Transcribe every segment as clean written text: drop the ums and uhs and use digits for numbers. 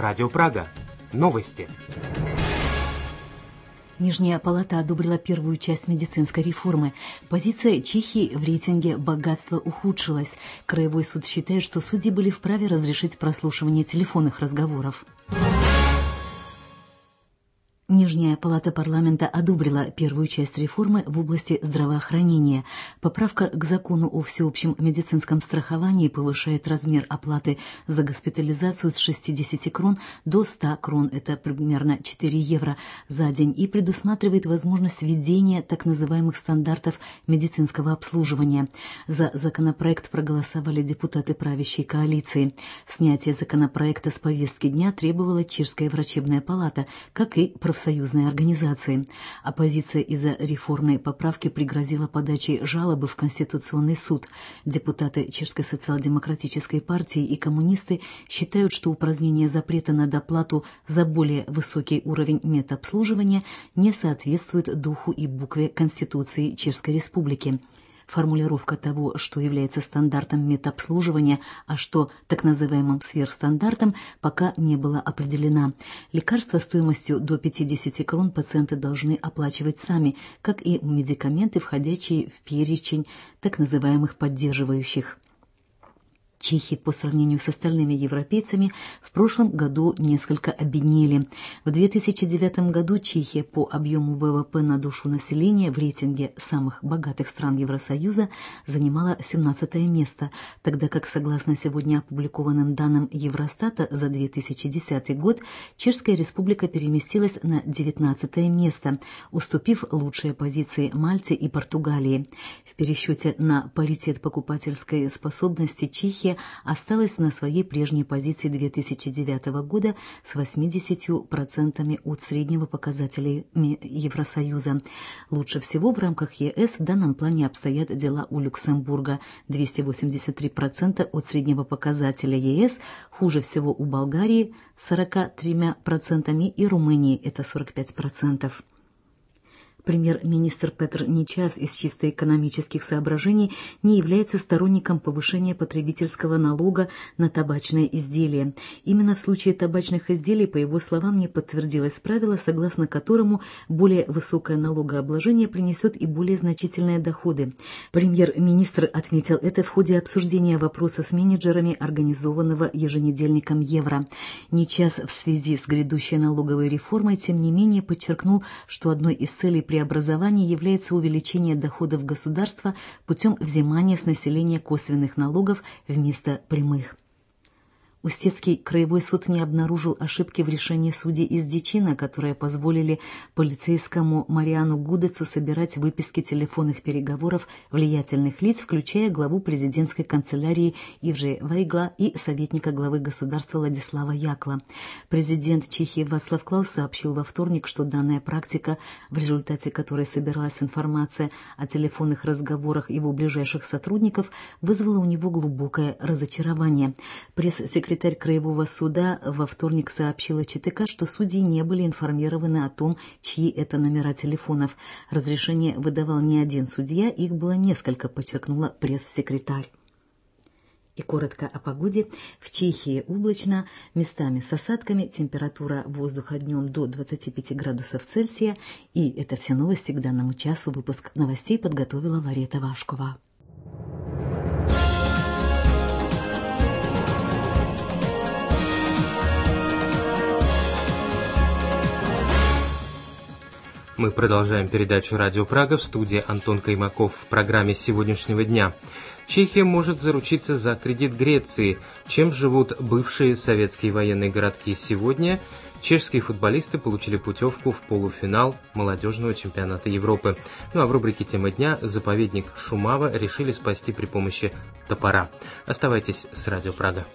Радио Прага. Новости. Нижняя палата одобрила первую часть медицинской реформы. Позиция Чехии в рейтинге богатства ухудшилась. Краевой суд считает, что судьи были вправе разрешить прослушивание телефонных разговоров. Нижняя палата парламента одобрила первую часть реформы в области здравоохранения. Поправка к закону о всеобщем медицинском страховании повышает размер оплаты за госпитализацию с 60 крон до 100 крон, это примерно 4 евро за день, и предусматривает возможность введения так называемых стандартов медицинского обслуживания. За законопроект проголосовали депутаты правящей коалиции. Снятие законопроекта с повестки дня требовала Чешская врачебная палата, как и профсоюзные организации. Оппозиция из-за реформной поправки пригрозила подачей жалобы в Конституционный суд. Депутаты Чешской социал-демократической партии и коммунисты считают, что упразднение запрета на доплату за более высокий уровень медобслуживания не соответствует духу и букве Конституции Чешской Республики. Формулировка того, что является стандартом медобслуживания, а что так называемым сверхстандартом, пока не была определена. Лекарства стоимостью до 50 крон пациенты должны оплачивать сами, как и медикаменты, входящие в перечень так называемых поддерживающих. Чехи по сравнению с остальными европейцами в прошлом году несколько обеднели. В 2009 году Чехия по объему ВВП на душу населения в рейтинге самых богатых стран Евросоюза занимала 17 место, тогда как, согласно сегодня опубликованным данным Евростата за 2010 год, Чешская Республика переместилась на 19 место, уступив лучшие позиции Мальте и Португалии. В пересчете на паритет покупательской способности Чехия осталась на своей прежней позиции 2009 года с 80% от среднего показателя Евросоюза. Лучше всего в рамках ЕС в данном плане обстоят дела у Люксембурга – 283% от среднего показателя ЕС, хуже всего у Болгарии – 43% и Румынии – это 45%. Премьер-министр Петр Нечас из чисто экономических соображений не является сторонником повышения потребительского налога на табачные изделия. Именно в случае табачных изделий, по его словам, не подтвердилось правило, согласно которому более высокое налогообложение принесет и более значительные доходы. Премьер-министр отметил это в ходе обсуждения вопроса с менеджерами организованного еженедельником «Евро». Нечас в связи с грядущей налоговой реформой, тем не менее, подчеркнул, что одной из целей преобразования является увеличение доходов государства путем взимания с населения косвенных налогов вместо прямых. Устецкий краевой суд не обнаружил ошибки в решении судей из Дичина, которые позволили полицейскому Мариану Гудецу собирать выписки телефонных переговоров влиятельных лиц, включая главу президентской канцелярии Ивжи Вейгла и советника главы государства Владислава Якла. Президент Чехии Вацлав Клаус сообщил во вторник, что данная практика, в результате которой собиралась информация о телефонных разговорах его ближайших сотрудников, вызвала у него глубокое разочарование. Пресс-секретарь Краевого суда во вторник сообщила ЧТК, что судьи не были информированы о том, чьи это номера телефонов. Разрешение выдавал не один судья, их было несколько, подчеркнула пресс-секретарь. И коротко о погоде. В Чехии облачно, местами с осадками, температура воздуха днем до 25 градусов Цельсия. И это все новости к данному часу. Выпуск новостей подготовила Ларета Вашкова. Мы продолжаем передачу «Радио Прага», в студии Антон Каймаков. В программе сегодняшнего дня. Чехия может заручиться за кредит Греции. Чем живут бывшие советские военные городки сегодня? Чешские футболисты получили путевку в полуфинал молодежного чемпионата Европы. Ну а в рубрике «Тема дня» заповедник Шумава решили спасти при помощи топора. Оставайтесь с «Радио Прага».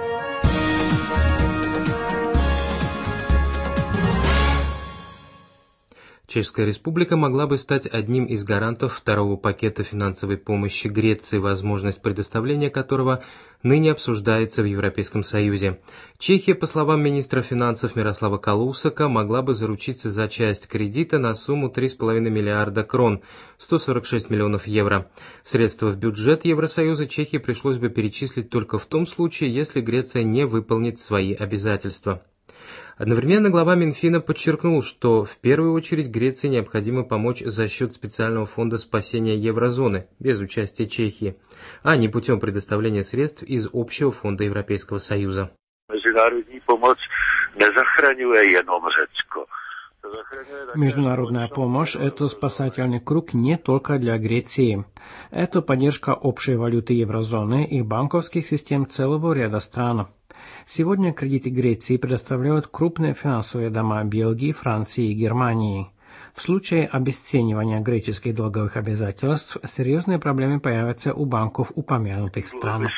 Чешская Республика могла бы стать одним из гарантов второго пакета финансовой помощи Греции, возможность предоставления которого ныне обсуждается в Европейском Союзе. Чехия, по словам министра финансов Мирослава Калусака, могла бы заручиться за часть кредита на сумму 3,5 миллиарда крон, 146 миллионов евро. Средства в бюджет Евросоюза Чехии пришлось бы перечислить только в том случае, если Греция не выполнит свои обязательства. Одновременно глава Минфина подчеркнул, что в первую очередь Греции необходимо помочь за счет специального фонда спасения еврозоны, без участия Чехии, а не путем предоставления средств из общего фонда Европейского Союза. Международная помощь – это спасательный круг не только для Греции. Это поддержка общей валюты еврозоны и банковских систем целого ряда стран. Сегодня кредиты Греции предоставляют крупные финансовые дома Бельгии, Франции и Германии. В случае обесценивания греческих долговых обязательств серьезные проблемы появятся у банков упомянутых стран.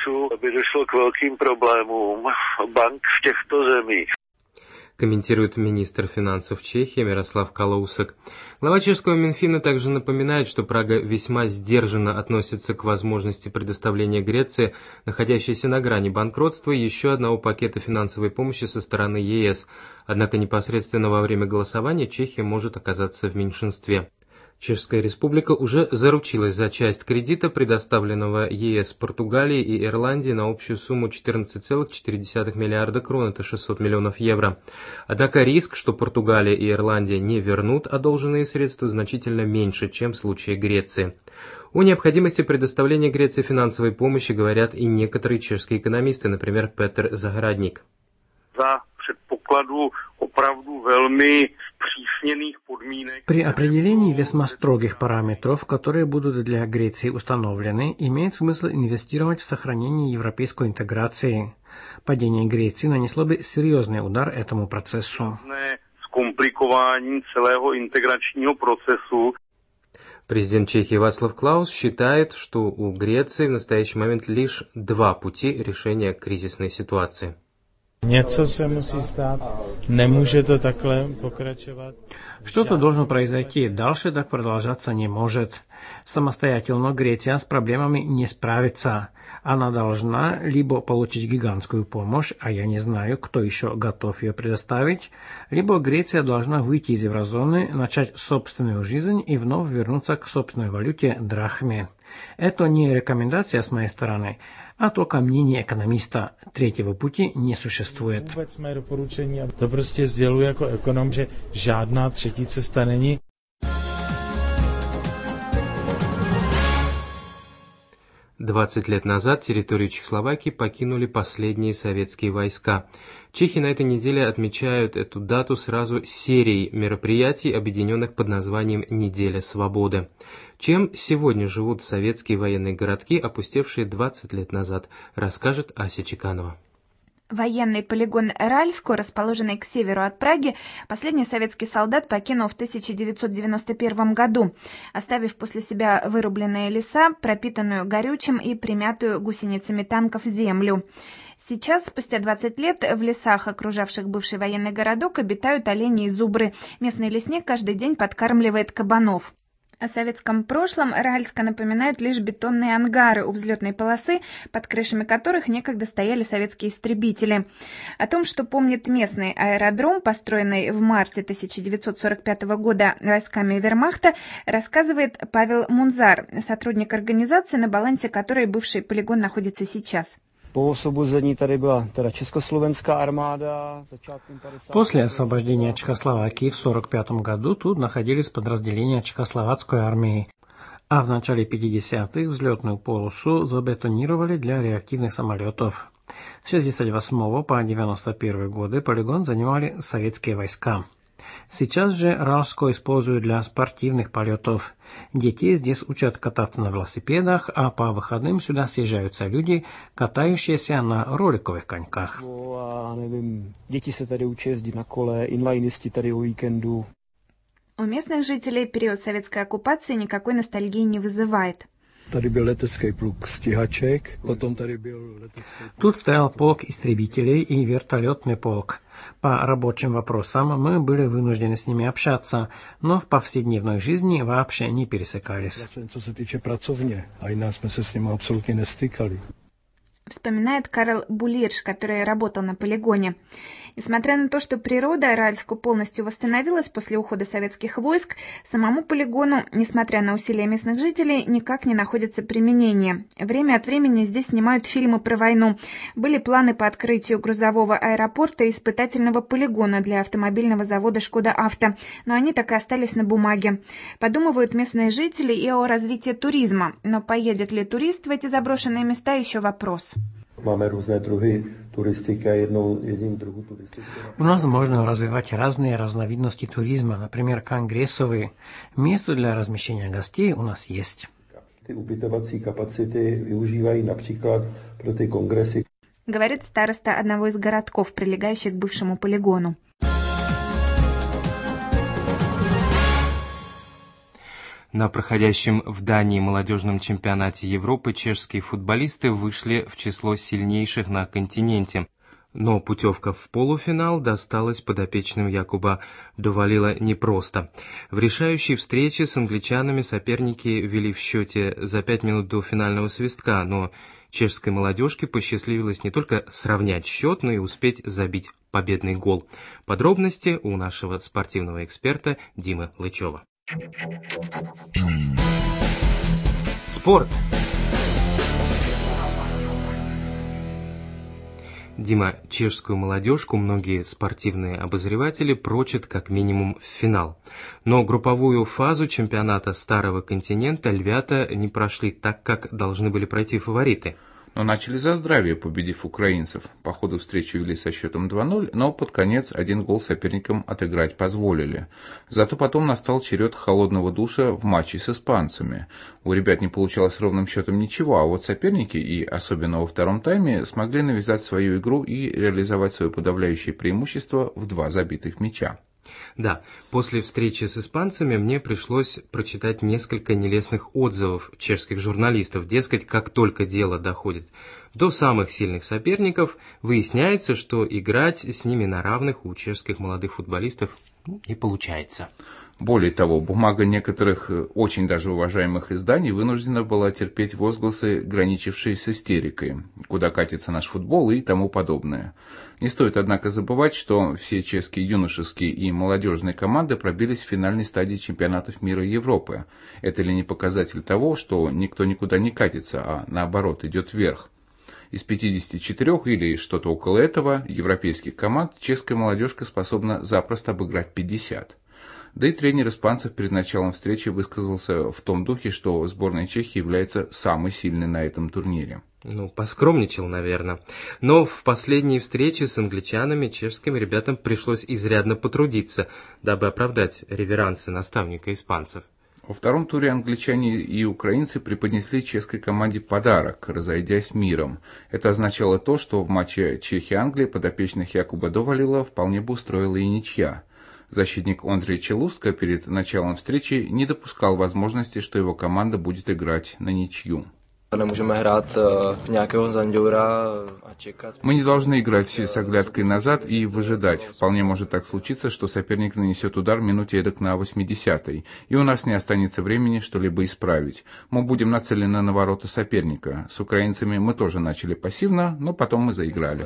Комментирует министр финансов Чехии Мирослав Калоусек. Глава чешского Минфина также напоминает, что Прага весьма сдержанно относится к возможности предоставления Греции, находящейся на грани банкротства, еще одного пакета финансовой помощи со стороны ЕС. Однако непосредственно во время голосования Чехия может оказаться в меньшинстве. Чешская республика уже заручилась за часть кредита, предоставленного ЕС Португалии и Ирландии на общую сумму 14,4 миллиарда крон, это 600 миллионов евро. Однако риск, что Португалия и Ирландия не вернут одолженные средства, значительно меньше, чем в случае Греции. О необходимости предоставления Греции финансовой помощи говорят и некоторые чешские экономисты, например, Петр Заградник. При определении весьма строгих параметров, которые будут для Греции установлены, имеет смысл инвестировать в сохранение европейской интеграции. Падение Греции нанесло бы серьезный удар этому процессу. Президент Чехии Václav Klaus считает, что у Греции в настоящий момент лишь два пути решения кризисной ситуации. Что-то должно произойти, дальше так продолжаться не может. Самостоятельно Греция с проблемами не справится. Она должна либо получить гигантскую помощь, а я не знаю, кто еще готов ее предоставить, либо Греция должна выйти из еврозоны, начать собственную жизнь и вновь вернуться к собственной валюте драхме. Это не рекомендация с моей стороны, а только мнение экономиста. Третьего пути не существует. To prostě sděluji jako ekonom, že žádná třetí cesta není. «20 лет назад территорию Чехословакии покинули последние советские войска. Чехи на этой неделе отмечают эту дату сразу серией мероприятий, объединенных под названием «Неделя свободы». Чем сегодня живут советские военные городки, опустевшие 20 лет назад, расскажет Ася Чеканова. Военный полигон Ральско, расположенный к северу от Праги, последний советский солдат покинул в 1991 году, оставив после себя вырубленные леса, пропитанную горючим и примятую гусеницами танков землю. Сейчас, спустя 20 лет, в лесах, окружавших бывший военный городок, обитают олени и зубры. Местный лесник каждый день подкармливает кабанов. О советском прошлом Ральско напоминают лишь бетонные ангары у взлетной полосы, под крышами которых некогда стояли советские истребители. О том, что помнит местный аэродром, построенный в марте 1945 года войсками вермахта, рассказывает Павел Мунзар, сотрудник организации, на балансе которой бывший полигон находится сейчас. После освобождения Чехословакии в 1945 году тут находились подразделения Чехословацкой армии, а в начале 50-х взлетную полосу забетонировали для реактивных самолетов. С 1968 по 1991 годы полигон занимали советские войска. Сейчас же Ральско используют для спортивных полетов. Детей здесь учат кататься на велосипедах, а по выходным сюда съезжаются люди, катающиеся на роликовых коньках. Дети se tady učí jezdit na kole, inlineisти tady o víkendu. У местных жителей период советской оккупации никакой ностальгии не вызывает. Тут стоял полк истребителей и вертолетный полк. По рабочим вопросам мы были вынуждены с ними общаться, но в повседневной жизни вообще не пересекались. Вспоминает Карл Булирш, который работал на полигоне. Несмотря на то, что природа Аральску полностью восстановилась после ухода советских войск, самому полигону, несмотря на усилия местных жителей, никак не находится применение. Время от времени здесь снимают фильмы про войну. Были планы по открытию грузового аэропорта и испытательного полигона для автомобильного завода «Шкода Авто», но они так и остались на бумаге. Подумывают местные жители и о развитии туризма, но поедет ли турист в эти заброшенные места, еще вопрос. У нас можно развивать разные разновидности туризма, например, конгрессовые. Место для размещения гостей у нас есть. Говорит староста одного из городков, прилегающих к бывшему полигону. На проходящем в Дании молодежном чемпионате Европы чешские футболисты вышли в число сильнейших на континенте. Но путевка в полуфинал досталась подопечным Якуба Довалила непросто. В решающей встрече с англичанами соперники вели в счете за 5 минут до финального свистка, но чешской молодежке посчастливилось не только сравнять счет, но и успеть забить победный гол. Подробности у нашего спортивного эксперта Димы Лычева. Спорт. Дима, чешскую молодежку многие спортивные обозреватели прочат как минимум в финал. Но групповую фазу чемпионата Старого континента львята не прошли так, как должны были пройти фавориты. Но начали за здравие, победив украинцев. По ходу встречи вели со счетом 2-0, но под конец один гол соперникам отыграть позволили. Зато потом настал черед холодного душа в матче с испанцами. У ребят не получалось ровным счетом ничего, а вот соперники, и особенно во втором тайме, смогли навязать свою игру и реализовать свое подавляющее преимущество в 2 забитых мяча. Да, после встречи с испанцами мне пришлось прочитать несколько нелестных отзывов чешских журналистов. Дескать, как только дело доходит до самых сильных соперников, выясняется, что играть с ними на равных у чешских молодых футболистов не получается. Более того, бумага некоторых очень даже уважаемых изданий вынуждена была терпеть возгласы, граничившие с истерикой, куда катится наш футбол и тому подобное. Не стоит, однако, забывать, что все чешские юношеские и молодежные команды пробились в финальной стадии чемпионатов мира и Европы. Это ли не показатель того, что никто никуда не катится, а наоборот идет вверх? Из 54 или что-то около этого европейских команд чешская молодежка способна запросто обыграть 50. Да и тренер испанцев перед началом встречи высказался в том духе, что сборная Чехии является самой сильной на этом турнире. Поскромничал, наверное. Но в последней встрече с англичанами чешским ребятам пришлось изрядно потрудиться, дабы оправдать реверансы наставника испанцев. Во втором туре англичане и украинцы преподнесли чешской команде подарок, разойдясь миром. Это означало то, что в матче Чехии-Англии подопечных Якуба Довалила вполне бы устроила и ничья. Защитник Ондрей Челустка перед началом встречи не допускал возможности, что его команда будет играть на ничью. Мы не должны играть с оглядкой назад и выжидать. Вполне может так случиться, что соперник нанесет удар минуте эдак на 80-й, и у нас не останется времени что-либо исправить. Мы будем нацелены на ворота соперника. С украинцами мы тоже начали пассивно, но потом мы заиграли.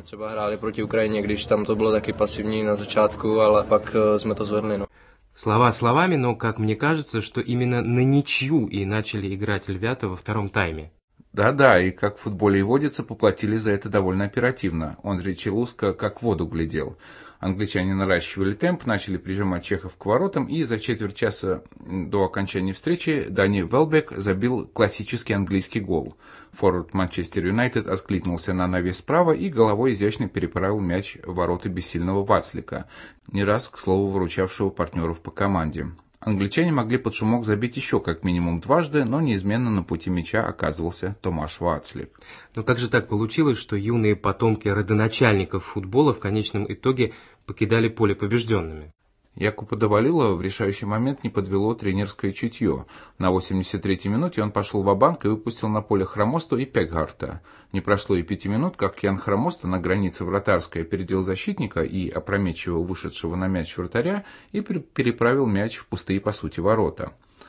Слова словами, но, как мне кажется, что именно на ничью и начали играть львята во втором тайме. Да-да, и как в футболе и водится, поплатились за это довольно оперативно. Ондрей Челустка как в воду глядел. Англичане наращивали темп, начали прижимать чехов к воротам, и за четверть часа до окончания встречи Дани Велбек забил классический английский гол. Форвард Манчестер Юнайтед откликнулся на навес справа и головой изящно переправил мяч в ворота бессильного Вацлика, не раз, к слову, выручавшего партнеров по команде. Англичане могли под шумок забить еще как минимум дважды, но неизменно на пути мяча оказывался Томаш Вацлик. Но как же так получилось, что юные потомки родоначальников футбола в конечном итоге покидали поле побежденными? Якуба Довалила в решающий момент не подвело тренерское чутье. На 83-й минуте он пошел ва-банк и выпустил на поле Храмосту и Пеггарта. Не прошло и 5 минут, как Ян Храмоста на границе вратарской опередил защитника и опрометчиво вышедшего на мяч вратаря и переправил мяч в пустые по сути ворота.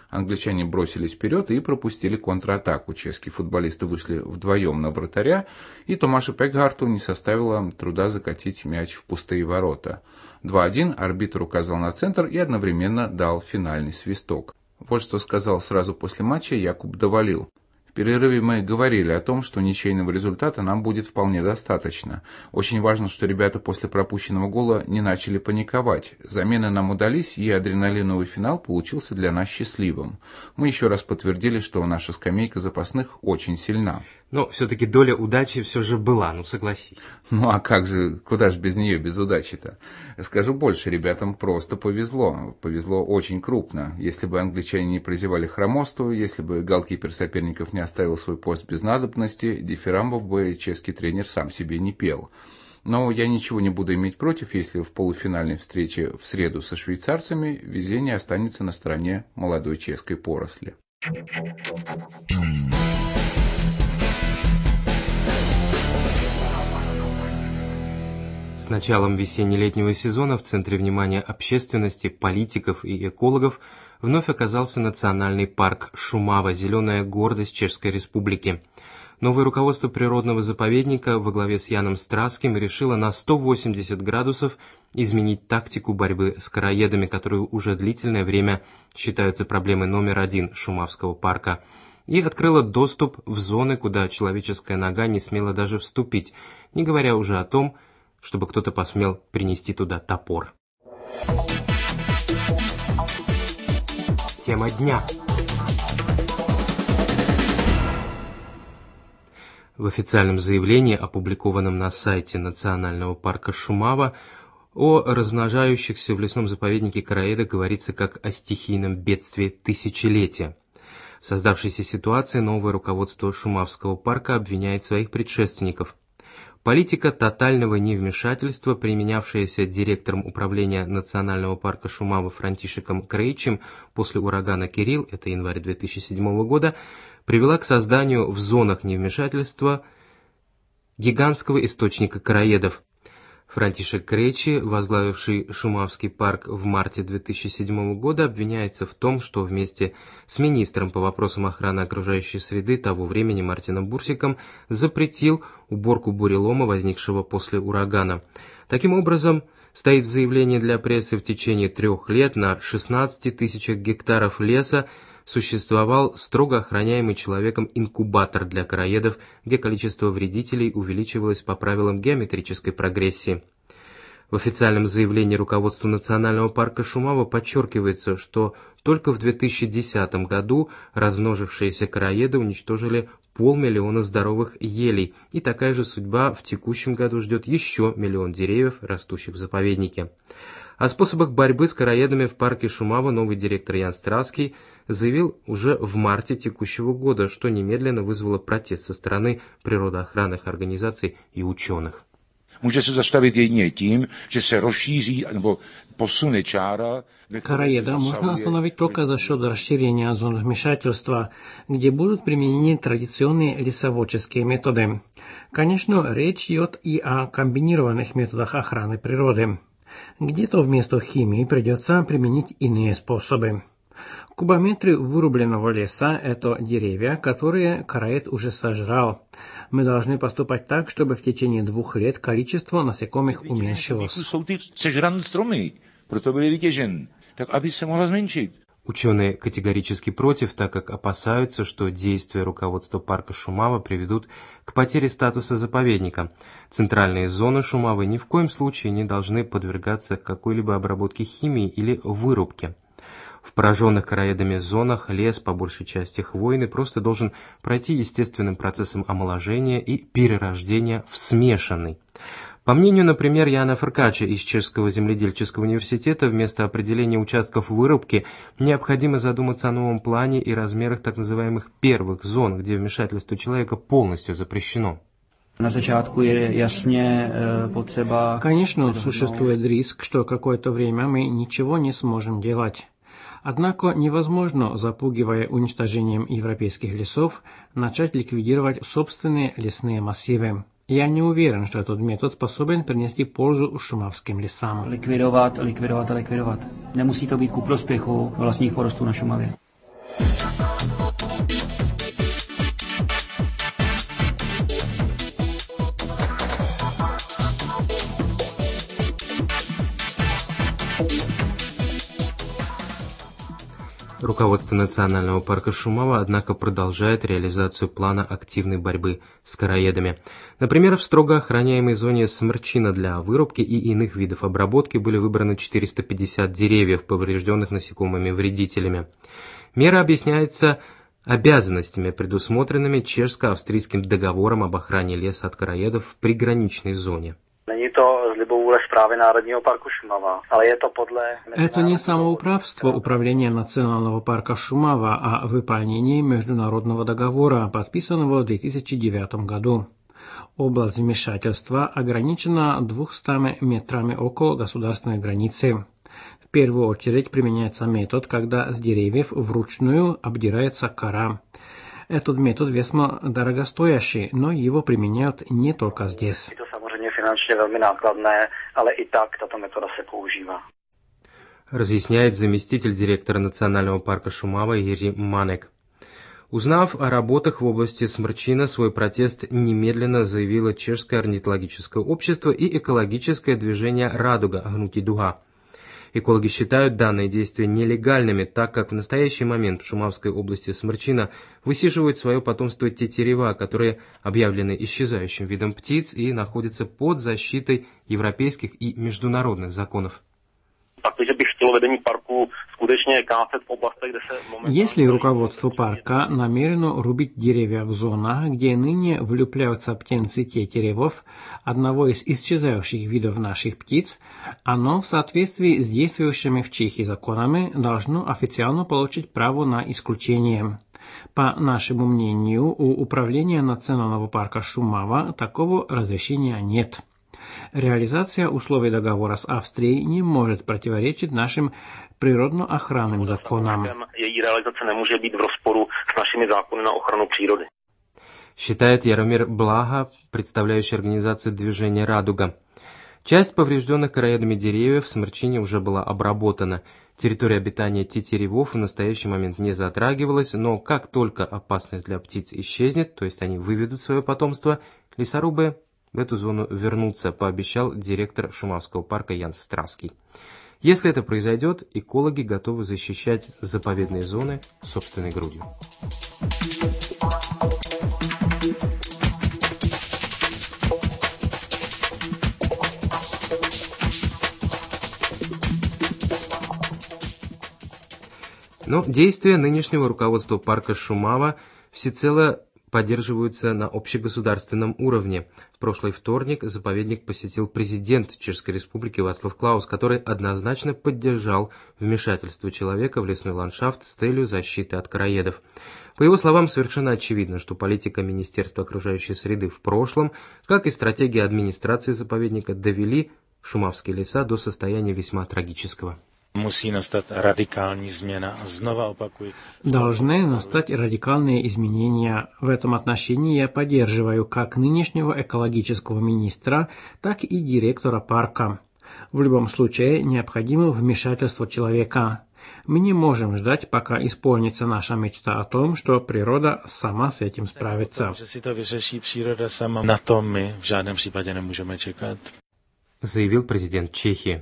Англичане бросились вперед и пропустили контратаку. Чешские футболисты вышли вдвоем на вратаря, и Томашу Пекгарту не составило труда закатить мяч в пустые ворота. 2-1 арбитр указал на центр и одновременно дал финальный свисток. Вот что сказал сразу после матча Якуб Давалил. В перерыве мы говорили о том, что ничейного результата нам будет вполне достаточно. Очень важно, что ребята после пропущенного гола не начали паниковать. Замены нам удались, и адреналиновый финал получился для нас счастливым. Мы еще раз подтвердили, что наша скамейка запасных очень сильна. Но все-таки доля удачи все же была, согласись. Ну а как же, куда же без нее, без удачи-то? Скажу больше, ребятам просто повезло. Повезло очень крупно. Если бы англичане не прозевали хромосту, если бы голкипер соперников не оставил свой пост без надобности, дифирамбов бы чешский тренер сам себе не пел. Но я ничего не буду иметь против, если в полуфинальной встрече в среду со швейцарцами везение останется на стороне молодой чешской поросли. С началом весенне-летнего сезона в центре внимания общественности, политиков и экологов вновь оказался национальный парк Шумава, зеленая гордость Чешской Республики. Новое руководство природного заповедника во главе с Яном Страским решило на 180 градусов изменить тактику борьбы с короедами, которые уже длительное время считаются проблемой номер один Шумавского парка, и открыло доступ в зоны, куда человеческая нога не смела даже вступить, не говоря уже о том, чтобы кто-то посмел принести туда топор. Тема дня. В официальном заявлении, опубликованном на сайте Национального парка Шумава, о размножающихся в лесном заповеднике короедах говорится как о стихийном бедствии тысячелетия. В создавшейся ситуации новое руководство Шумавского парка обвиняет своих предшественников. Политика тотального невмешательства, применявшаяся директором управления Национального парка Шумава Франтишеком Крейчем после урагана Кирилл, это январь 2007 года, привела к созданию в зонах невмешательства гигантского источника короедов. Франтишек Крейчи, возглавивший Шумавский парк в марте 2007 года, обвиняется в том, что вместе с министром по вопросам охраны окружающей среды того времени Мартином Бурсиком запретил уборку бурелома, возникшего после урагана. Таким образом, стоит в заявлении для прессы: в течение 3 лет на 16 тысячах гектаров леса существовал строго охраняемый человеком инкубатор для короедов, где количество вредителей увеличивалось по правилам геометрической прогрессии. В официальном заявлении руководства Национального парка Шумава подчеркивается, что только в 2010 году размножившиеся короеды уничтожили 500 000 здоровых елей, и такая же судьба в текущем году ждет еще 1 миллион деревьев, растущих в заповеднике. О способах борьбы с короедами в парке Шумава новый директор Ян Страский заявил уже в марте текущего года, что немедленно вызвало протест со стороны природоохранных организаций и ученых. Může se zastavit jedině tím, že se rozšíří nebo posune čára. Короеда можно остановить только за счет расширения зон вмешательства, где будут применены традиционные лесоводческие методы. Конечно, речь идет и о комбинированных методах охраны природы. Где-то вместо химии придется применить иные способы. Кубометры вырубленного леса – это деревья, которые короед уже сожрал. Мы должны поступать так, чтобы в течение 2 лет количество насекомых уменьшилось. Ученые категорически против, так как опасаются, что действия руководства парка Шумава приведут к потере статуса заповедника. Центральные зоны Шумавы ни в коем случае не должны подвергаться какой-либо обработке химией или вырубке. В пораженных короедами зонах лес, по большей части хвойный, просто должен пройти естественным процессом омоложения и перерождения в смешанный. По мнению, например, Яна Фркача из Чешского земледельческого университета, вместо определения участков вырубки необходимо задуматься о новом плане и размерах так называемых первых зон, где вмешательство человека полностью запрещено. Конечно, существует риск, что какое-то время мы ничего не сможем делать. Однако невозможно, запугивая уничтожением европейских лесов, начать ликвидировать собственные лесные массивы. Я не уверен, что этот метод способен принести пользу шумавским лесам. Likvidovat. Nemusí to být ku prospěchu vlastních porostů na Šumavě. Руководство Национального парка Шумава, однако, продолжает реализацию плана активной борьбы с короедами. Например, в строго охраняемой зоне Смрчина для вырубки и иных видов обработки были выбраны 450 деревьев, поврежденных насекомыми-вредителями. Мера объясняется обязанностями, предусмотренными чешско-австрийским договором об охране леса от короедов в приграничной зоне. Это не самоуправство управления Национального парка Шумава, а выполнение международного договора, подписанного в 2009 году. Область вмешательства ограничена 200 метрами около государственной границы. В первую очередь применяется метод, когда с деревьев вручную обдирается кора. Этот метод весьма дорогостоящий, но его применяют не только здесь. Разъясняет заместитель директора Национального парка Шумава Ири Манек. Узнав о работах в области Смрчина, свой протест немедленно заявило Чешское орнитологическое общество и экологическое движение «Радуга» Гнути-Дуга. Экологи считают данные действия нелегальными, так как в настоящий момент в Шумавской области Смрчина высиживают свое потомство тетерева, которые объявлены исчезающим видом птиц и находятся под защитой европейских и международных законов. Если руководство парка намерено рубить деревья в зонах, где ныне влюпляются птенцы тетеревов, одного из исчезающих видов наших птиц, оно в соответствии с действующими в Чехии законами должно официально получить право на исключение. По нашему мнению, у управления Национального парка Шумава такого разрешения нет. Реализация условий договора с Австрией не может противоречить нашим природно-охранным законам. Считает Яромир Блага, представляющий организацию движения «Радуга». Часть поврежденных короедами деревьев в Смрчине уже была обработана. Территория обитания тетеревов в настоящий момент не затрагивалась, но как только опасность для птиц исчезнет, то есть они выведут свое потомство, лесорубы в эту зону вернутся, пообещал директор Шумавского парка Ян Страский. Если это произойдет, экологи готовы защищать заповедные зоны собственной грудью. Но действия нынешнего руководства парка Шумава всецело поддерживаются на общегосударственном уровне. В прошлый вторник заповедник посетил президент Чешской Республики Václav Klaus, который однозначно поддержал вмешательство человека в лесной ландшафт с целью защиты от короедов. По его словам, совершенно очевидно, что политика Министерства окружающей среды в прошлом, как и стратегия администрации заповедника, довели шумавские леса до состояния весьма трагического. Должны настать радикальные изменения. В этом отношении я поддерживаю как нынешнего экологического министра, так и директора парка. В любом случае необходимо вмешательство человека. Мы не можем ждать, пока исполнится наша мечта о том, что природа сама с этим справится. Заявил президент Чехии.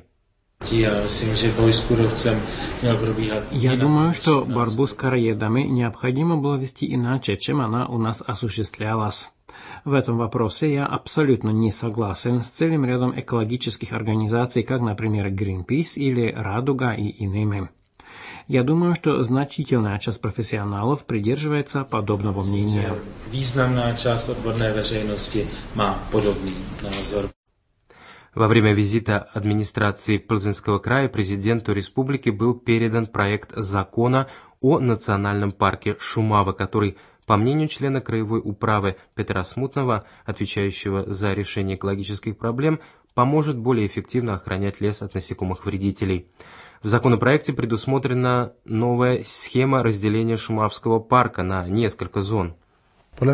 Я думаю, что борьбу с короедами необходимо было вести иначе, чем она у нас осуществлялась. В этом вопросе я абсолютно не согласен с целым рядом экологических организаций, как, например, Greenpeace или Радуга и иными. Я думаю, что значительная часть профессионалов придерживается подобного мнения. Významná část odborné veřejnosti má podobný názor. Во время визита администрации Плзенского края президенту республики был передан проект закона о национальном парке Шумава, который, по мнению члена краевой управы Петра Смутного, отвечающего за решение экологических проблем, поможет более эффективно охранять лес от насекомых-вредителей. В законопроекте предусмотрена новая схема разделения Шумавского парка на несколько зон. Я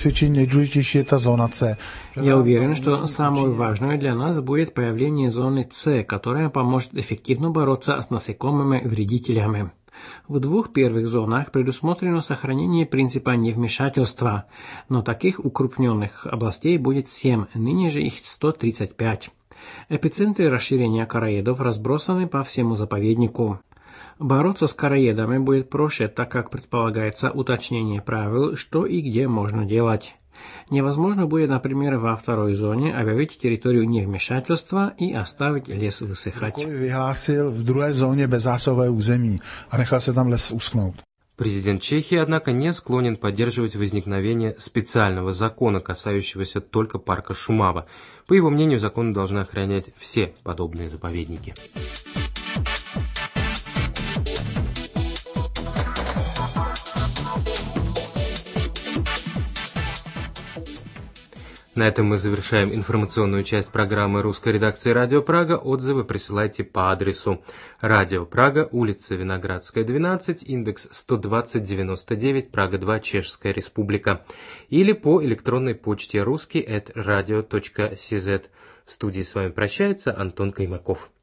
уверен, что самое важное для нас будет появление зоны С, которая поможет эффективно бороться с насекомыми-вредителями. В 2 первых зонах предусмотрено сохранение принципа невмешательства, но таких укрупненных областей будет 7, ныне же их 135. Эпицентры расширения короедов разбросаны по всему заповеднику. Бороться с короедами будет проще, так как предполагается уточнение правил, что и где можно делать. Невозможно будет, например, во 2 зоне объявить территорию невмешательства и оставить лес высыхать. Vyhlásil v 2. zóně bezzásahové území a nechal se tam les uschnout. Президент Чехии, однако, не склонен поддерживать возникновение специального закона, касающегося только парка Шумава. По его мнению, закон должен охранять все подобные заповедники. На этом мы завершаем информационную часть программы русской редакции «Радио Прага». Отзывы присылайте по адресу Радио Прага, улица Виноградская, 12, индекс 12099, Прага 2, Чешская Республика. Или по электронной почте rusский@radio.cz. В студии с вами прощается Антон Каймаков.